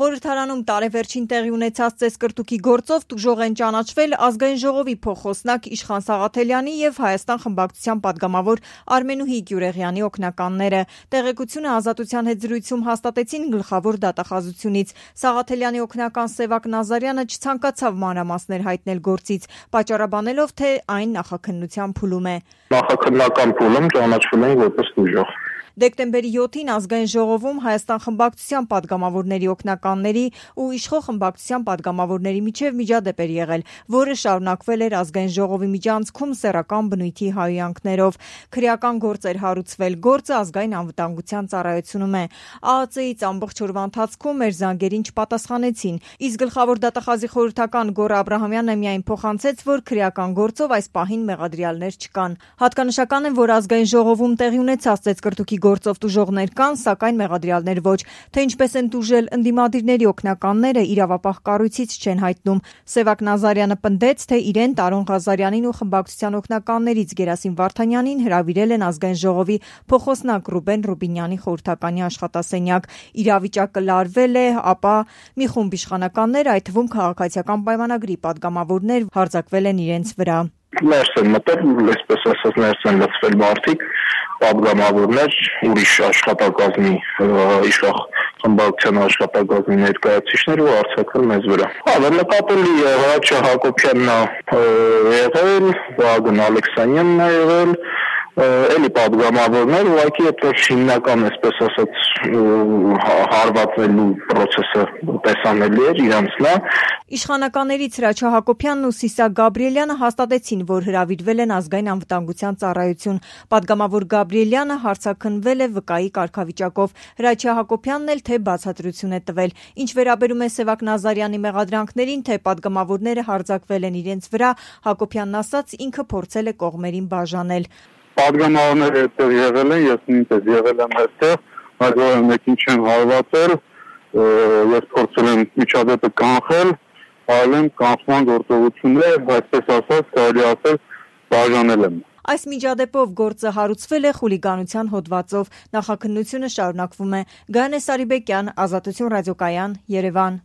Խորհրդարանում տարեվերջին տեղի ունեցած ծեսկրտուքի գործով տուժող են ճանաչվել Ազգային ժողովի փոխոսնակ Իշխան Սաղաթելյանի և Հայաստան խմբակցության պատգամավոր Արմենուհի Գյուրեղյանի օգնականները։ Տեղեկությունը Ազատության հետ զրույցում հաստատեցին գլխավոր դատախազությունից։ Սաղաթելյանի օգնական Սևակ Նազարյանը չցանկացավ մանրամասներ հայտնել գործից, պատճառաբանելով, թե այն նախաքննության փուլում է։ Նախաքննական փուլում ճանաչվել են որպես տուժող։ Դեկտեմբերի 7-ին Ազգային ժողովում Հայաստան խմբակցության պատգամավորների օգնականների ու իշխող խմբակցության պատգամավորների միջև միջադեպ էր եղել, որը շարունակվել էր Ազգային ժողովի միջանցքում սեռական բնույթի հայհոյանքներով։ Քրեական գործ էր հարուցվել, գործը ազգային անվտանգության ծառայությունում է։ ԱԱԾ-ից ամբողջ օրվա ընթացքում մեր զանգերին չպատասխանեցին, իսկ գլխավոր դատախազի խորհրդական Գոռ Աբրահամյանը միայն փոխանցեց, որ քրեական գործով այս պահին մեղադրյալներ չկան։ Հատկանշական է, որ Ազգային ժողովում տեղի ունեցած ծեսկրտուքի գործով տուժողներ կան, սակայն մեղադրյալներ ոչ, թե ինչպես են տուժել ընդդիմադիրների օգնականները իրավապահ կառույցից չեն հայտնում։ Սևակ Նազարյանը պնդեց, թե իրեն Տարոն Ղազարյանին ու խմբակցության օգնականներից Գերասիմ Վարդանյանին հրավիրել են Ազգային ժողովի փոխոսնակ Ռուբեն Ռուբինյանի խորհրդականի աշխատասենյակ։ Իրավիճակը լարվել է, ապա մի խումբ իշխանականներ, այդ թվում քաղաքացիական պայմանագրի պատգամավորներ, հարձակվել են իրենց վրա։ Ներս են մտել, այսպես ասած, ներս են լցվել մարդիկ, պատգամավորներ, ուրիշ աշխատակազմի, իշխող խմբակցության աշխատակազմի ներկայացուցիչներ ու արձակվել մեզ վրա։ Նկատելի է Հրաչյա Հակոբյանն եղել, Վագն Ալեքսանյանն եղել, էլի պատգամավորներ, ուղղակի այդ հիմնական, այսպես ասած, հարվածելու պրոցեսը տեսանելի էր իրանց նա։ Իշխանականներից Հրաչյա Հակոբյանն ու Սիսակ Գաբրիելյանը հաստատեցին, որ հրավիրվել են ազգային անվտանգության ծառայություն։ Պատգամավոր Գաբրիելյանը հարցաքննվել է վկայի կարգավիճակով, Հրաչյա Հակոբյանն էլ թե բացատրություն է տվել։ Ինչ վերաբերում է Սևակ Նազարյանի մեղադրանքներին, թե պատգամավորները հարձակվել են իրենց վրա, Հակոբյանն ասաց, ինքը փորձել է կողմերին բաժանել։ Պատգամավորները այդտեղ եղել են, ես նույնպես եղել եմ այդտեղ, բայց որ մեկին չեմ հարվածել, ես փորձել եմ միջադեպը կանխել, այլ եմ կանխման գործողությունները, այսպես ասած, կարելի ասել, բաժանել եմ։ Այս միջադեպով գործը հարուցվել է խուլիգանության հոդվածով։ Նախաքննությունը շարունակվում է։ Գայանե Սարիբեկյան, Ազատություն ռադիոկայան, Երևան։